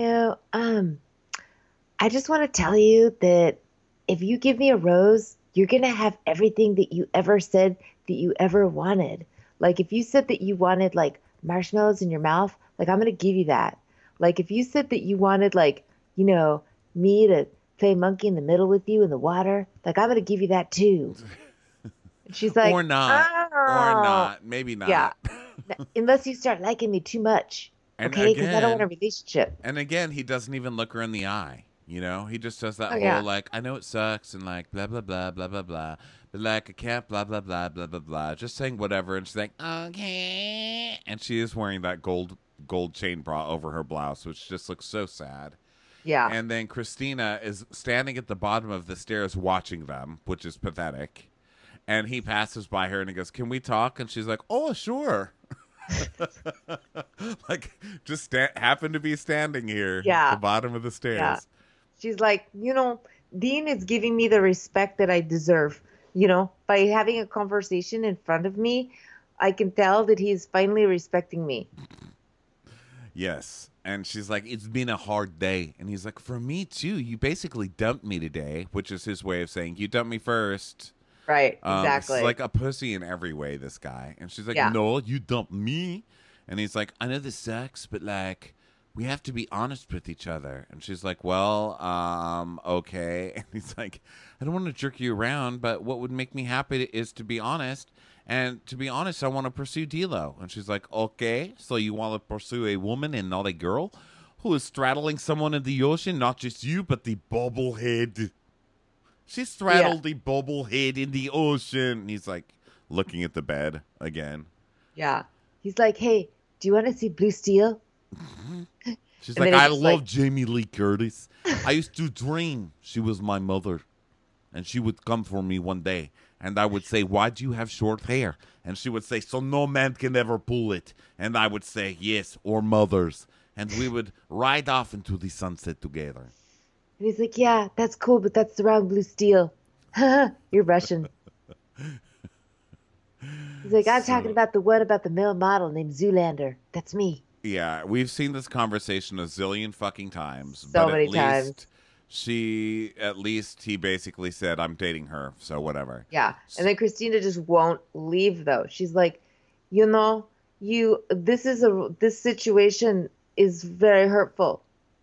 I just want to tell you that if you give me a rose, you're gonna have everything that you ever said that you ever wanted. Like, if you said that you wanted like marshmallows in your mouth, like I'm gonna give you that. Like, if you said that you wanted like, me to play monkey in the middle with you in the water, like I'm gonna give you that too. And she's like, or not. oh. Or not. Maybe not. Yeah. Unless you start liking me too much. And Okay? Because I don't again- want a relationship. And again, he doesn't even look her in the eye. He just does that Oh, whole yeah. like, I know it sucks and like blah blah blah blah blah blah, but like I can't blah blah blah blah blah blah. Just saying whatever, and she's like, okay. And she is wearing that gold chain bra over her blouse, which just looks so sad. Yeah. And then Christina is standing at the bottom of the stairs watching them, which is pathetic. And he passes by her and he goes, "Can we talk?" And she's like, "Oh, sure." Like, just happened to be standing here Yeah. at the bottom of the stairs. Yeah. She's like, Dean is giving me the respect that I deserve. By having a conversation in front of me, I can tell that he's finally respecting me. Yes. And she's like, "It's been a hard day." And he's like, "For me too. You basically dumped me today," which is his way of saying, "You dumped me first." Right. Exactly. He's like a pussy in every way, this guy. And she's like, Yeah. "No, you dumped me." And he's like, "I know this sucks, but like, we have to be honest with each other." And she's like, "Well, okay." And he's like, "I don't want to jerk you around, but what would make me happy is to be honest. And to be honest, I want to pursue D'Lo." And she's like, "Okay, so you want to pursue a woman and not a girl who is straddling someone in the ocean, not just you, but the bobblehead." She straddled the bobblehead in the ocean. And he's like looking at the bed again. Yeah. He's like, hey, do you want to see Blue Steel? She's And like, then I he's love like- Jamie Lee Curtis. I used to dream she was my mother. And she would come for me one day. And I would say, why do you have short hair? And she would say, so no man can ever pull it. And I would say, yes, or mothers. And we would ride off into the sunset together. And he's like, yeah, that's cool, but that's the wrong Blue Steel. You're Russian. He's like, I'm talking about the one about the male model named Zoolander. That's me. Yeah, we've seen this conversation a zillion fucking times. So but many at times. least he basically said, I'm dating her, so whatever. Yeah. And then Christina just won't leave though. She's like, this situation is very hurtful.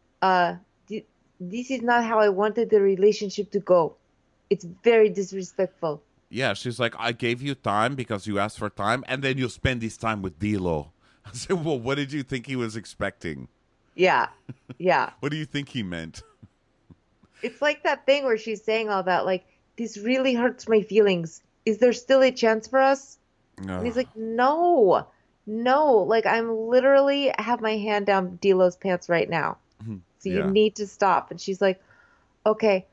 This is not how I wanted the relationship to go. It's very disrespectful. Yeah, she's like, I gave you time because you asked for time, and then you spend this time with D'Lo. I said, well, what did you think he was expecting? Yeah. Yeah. What do you think he meant? It's like that thing where she's saying all that, like, this really hurts my feelings. Is there still a chance for us? And he's like, no, like I'm literally have my hand down D'Lo's pants right now. So you need to stop. And she's like, okay,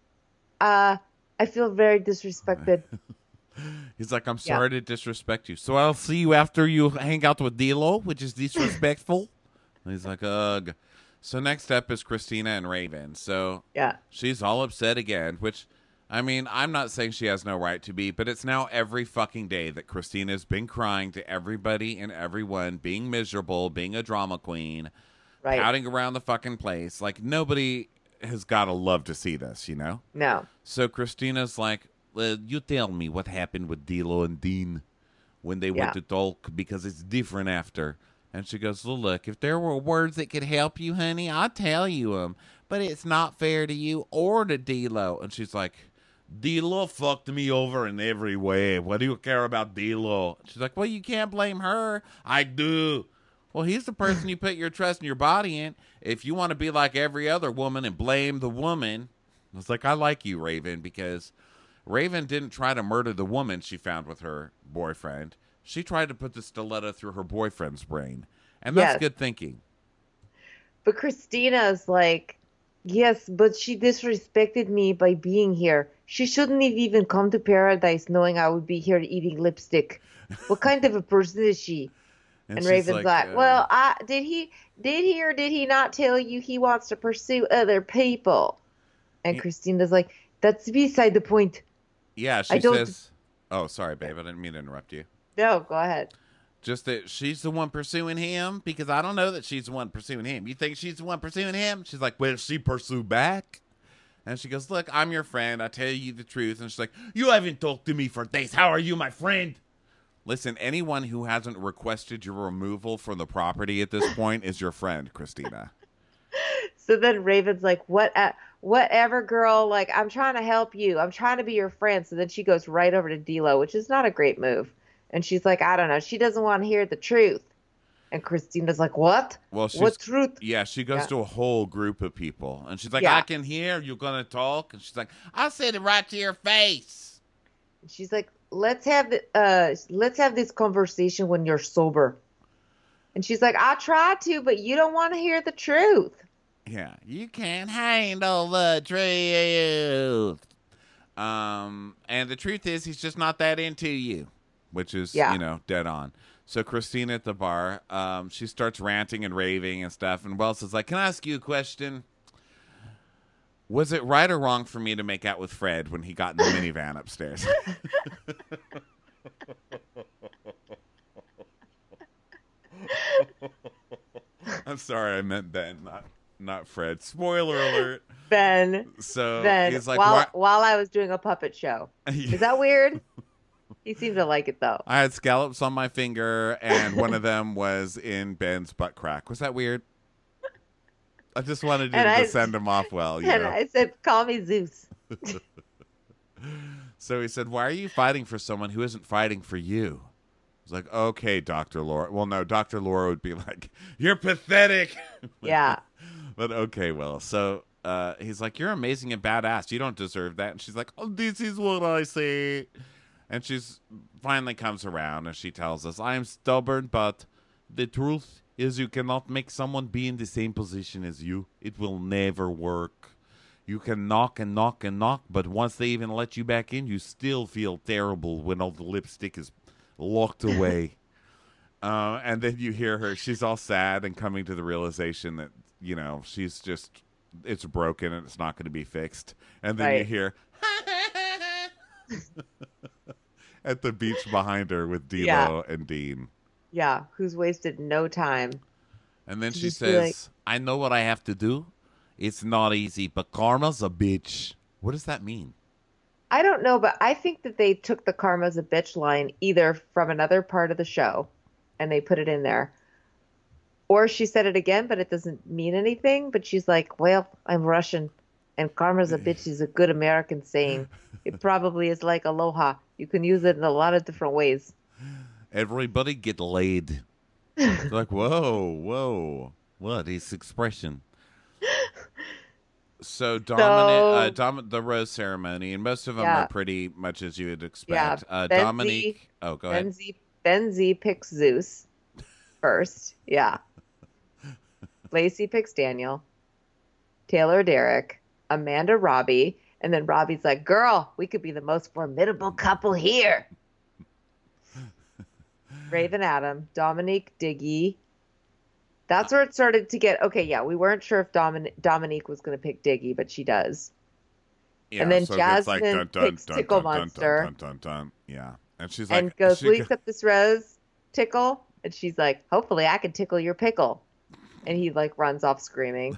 I feel very disrespected. He's like, I'm sorry to disrespect you. So I'll see you after you hang out with D'Lo, which is disrespectful. And he's like, ugh. So next up is Christina and Raven. So she's all upset again, which, I mean, I'm not saying she has no right to be, but it's now every fucking day that Christina's been crying to everybody and everyone, being miserable, being a drama queen, pouting around the fucking place. Like, nobody has got to love to see this, you know? No. So Christina's like, you tell me what happened with D'Lo and Dean when they went to talk, because it's different after. And she goes, well, look, if there were words that could help you, honey, I'll tell you them. But it's not fair to you or to D'Lo. And she's like, D'Lo fucked me over in every way. What do you care about D'Lo? She's like, well, you can't blame her. I do. Well, he's the person you put your trust and your body in. If you want to be like every other woman and blame the woman. I was like, I like you, Raven, because Raven didn't try to murder the woman she found with her boyfriend. She tried to put the stiletto through her boyfriend's brain. And that's good thinking. But Christina's like, yes, but she disrespected me by being here. She shouldn't have even come to paradise knowing I would be here eating lipstick. What kind of a person is she? And Raven's like, well, did he or did he not tell you he wants to pursue other people? And Christina's like, that's beside the point. Yeah, she says, oh, sorry, babe. I didn't mean to interrupt you. No, go ahead. Just that she's the one pursuing him, because I don't know that she's the one pursuing him. You think she's the one pursuing him? She's like, well, she pursue back? And she goes, look, I'm your friend. I tell you the truth. And she's like, you haven't talked to me for days. How are you, my friend? Listen, anyone who hasn't requested your removal from the property at this point is your friend, Christina. So then Raven's like, whatever, girl. Like, I'm trying to help you. I'm trying to be your friend. So then she goes right over to D'Lo, which is not a great move. And she's like, I don't know. She doesn't want to hear the truth. And Christina's like, what? Well, what truth? Yeah, she goes to a whole group of people. And she's like, I can hear. You're going to talk? And she's like, I said it right to your face. And she's like, let's have this conversation when you're sober. And she's like, I try to, but you don't want to hear the truth. Yeah, you can't handle the truth. And the truth is, he's just not that into you. Which is, dead on. So Christina at the bar, she starts ranting and raving and stuff. And Wells is like, can I ask you a question? Was it right or wrong for me to make out with Fred when he got in the minivan upstairs? I'm sorry, I meant Ben, not Fred. Spoiler alert. Ben. So Ben, he's like, while I was doing a puppet show. Is that weird? He seemed to like it, though. I had scallops on my finger, and one of them was in Ben's butt crack. Was that weird? I just wanted you to send him off well. I said, call me Zeus. So he said, why are you fighting for someone who isn't fighting for you? I was like, okay, Dr. Laura. Well, no, Dr. Laura would be like, you're pathetic. Yeah. But okay, well, so he's like, "You're amazing and badass. You don't deserve that." And she's like, "Oh, this is what I say." And she's finally comes around and she tells us, "I am stubborn, but the truth is you cannot make someone be in the same position as you. It will never work. You can knock and knock and knock, but once they even let you back in, you still feel terrible when all the lipstick is locked away." And then you hear her, she's all sad and coming to the realization that, she's just, it's broken and it's not going to be fixed. And then you Right. hear at the beach behind her with Yeah. D'Lo and Dean. Yeah. Who's wasted no time And then to she just be like, says, "I know what I have to do. It's not easy, but karma's a bitch." What does that mean? I don't know, but I think that they took the karma's a bitch line either from another part of the show and they put it in there. Or she said it again, but it doesn't mean anything. But she's like, well, I'm Russian and karma's a bitch is a good American saying. It probably is like aloha. You can use it in a lot of different ways. Everybody get laid. It's like, whoa. What is expression? So So, the rose ceremony, and most of them are yeah, pretty much as you would yeah. expect. Benzie, Dominique, oh, go ahead. Benzie, Benzie picks Zeus first. Yeah. Lacey picks Daniel. Taylor Derek, Amanda Robbie, and then Robbie's like, girl, we could be the most formidable couple here. Raven Adam, Dominique Diggy. That's where it started to get okay. Yeah, we weren't sure if Dominique was going to pick Diggy, but she does. Yeah, And then so it gets like Jasmine dun dun picks dun Tickle dun dun dun Monster dun dun dun. Yeah, and she's like, and goes, will you accept this rose, Tickle? And she's like, hopefully I can tickle your pickle. And he like runs off screaming.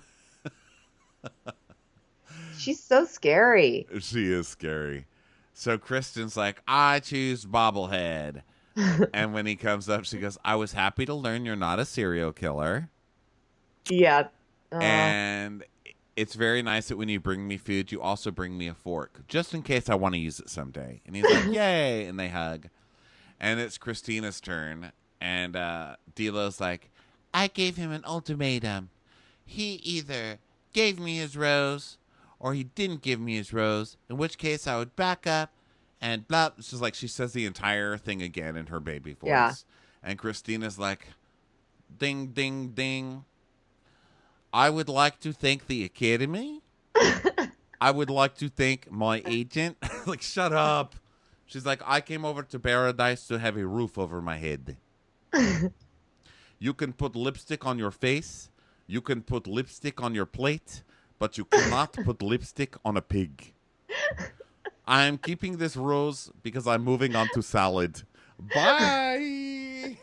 She's so scary. she is scary. So Kristen's like, "I choose bobblehead." And when he comes up, she goes, "I was happy to learn you're not a serial killer." Yeah. And it's very nice that when you bring me food, you also bring me a fork, just in case I want to use it someday. And he's like, "Yay!" And they hug. And it's Christina's turn. And D'Lo's like, "I gave him an ultimatum. He either gave me his rose or he didn't give me his rose, in which case I would back up and blah." It's just like she says the entire thing again in her baby voice. Yeah. And Christina's like, "Ding, ding, ding. I would like to thank the Academy. I would like to thank my agent." Like, shut up. She's like, "I came over to paradise to have a roof over my head. You can put lipstick on your face. You can put lipstick on your plate. But you cannot put lipstick on a pig. I'm keeping this rose because I'm moving on to salad. Bye."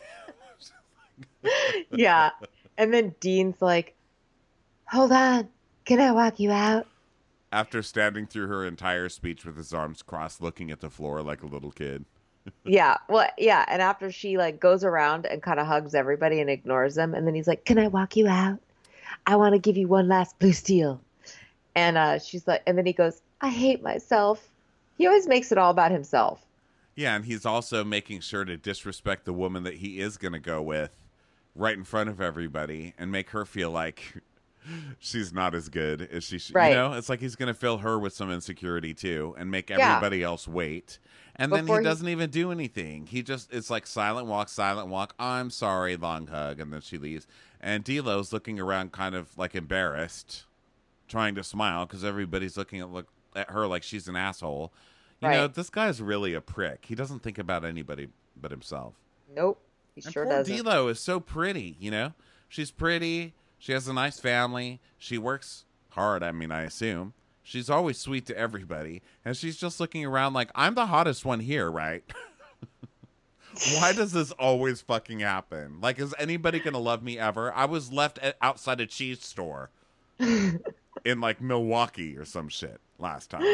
Yeah. And then Dean's like, hold on. Can I walk you out? After standing through her entire speech with his arms crossed, looking at the floor like a little kid. Yeah. Well, yeah. And after she like goes around and kind of hugs everybody and ignores them. And then he's like, can I walk you out? I want to give you one last blue steel. And she's like, and then he goes, I hate myself. He always makes it all about himself. Yeah, and he's also making sure to disrespect the woman that he is going to go with right in front of everybody and make her feel like she's not as good as she should. Right. It's like he's going to fill her with some insecurity too and make Yeah. everybody else wait. And then Before he he- doesn't even do anything. It's like silent walk. I'm sorry, long hug. And then she leaves. And D'Lo's looking around kind of like embarrassed, trying to smile because everybody's looking at her like she's an asshole. Right. This guy's really a prick. He doesn't think about anybody but himself. Nope. He And sure poor doesn't. D'Lo is so pretty, She's pretty. She has a nice family. She works hard, I assume. She's always sweet to everybody. And she's just looking around like, I'm the hottest one here, right? Why does this always fucking happen? Like, is anybody going to love me ever? I was left outside a cheese store in, like, Milwaukee or some shit last time.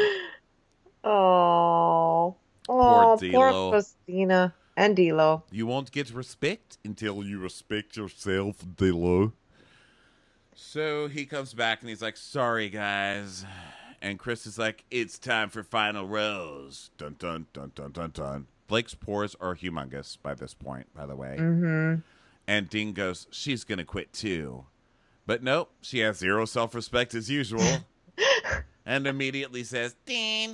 Oh. Poor Oh, poor D'Lo. Christina and D'Lo. You won't get respect until you respect yourself, D'Lo. So he comes back and he's like, sorry, guys. And Chris is like, it's time for final rose. Dun, dun, dun, dun, dun, dun. Blake's pores are humongous by this point, by the way. Mm-hmm. And Dean goes, she's going to quit too. But nope, she has zero self-respect as usual. and immediately says, Dean.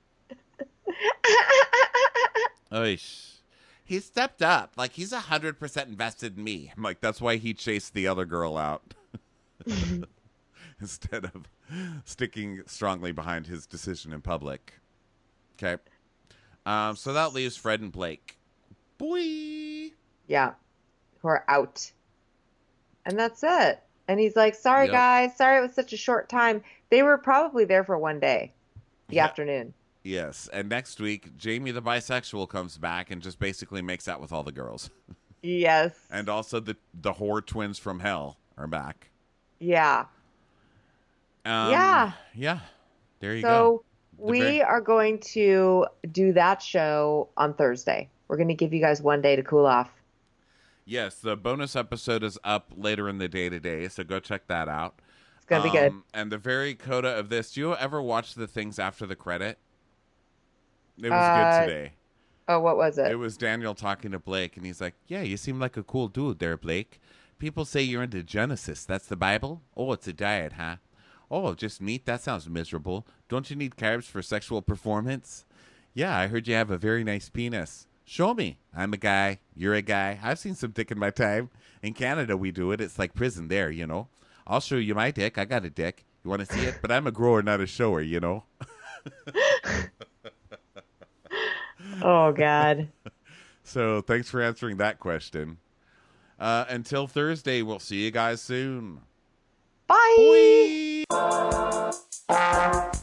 Oish. He stepped up. Like, he's 100% invested in me. I'm like, that's why he chased the other girl out. Instead of sticking strongly behind his decision in public. Okay. So that leaves Fred and Blake. Boy. Yeah. Who are out. And that's it. And he's like, sorry, Yep. guys. Sorry it was such a short time. They were probably there for one day, the Yeah. afternoon. Yes. And next week, Jamie the bisexual comes back and just basically makes out with all the girls. Yes. And also the whore twins from hell are back. Yeah. Yeah. There you go. So we are going to do that show on Thursday. We're going to give you guys one day to cool off. Yes, the bonus episode is up later in the day today, so go check that out. It's going to be good. And the very coda of this, do you ever watch the things after the credit? It was good today. Oh, what was it? It was Daniel talking to Blake, and he's like, yeah, you seem like a cool dude there, Blake. People say you're into Genesis. That's the Bible? Oh, it's a diet, huh? Oh, just meat? That sounds miserable. Don't you need carbs for sexual performance? Yeah, I heard you have a very nice penis. Show me. I'm a guy. You're a guy. I've seen some dick in my time. In Canada, we do it. It's like prison there, you know. I'll show you my dick. I got a dick. You want to see it? But I'm a grower, not a shower, you know. Oh, God. So thanks for answering that question. Until Thursday, we'll see you guys soon. Bye. Bye.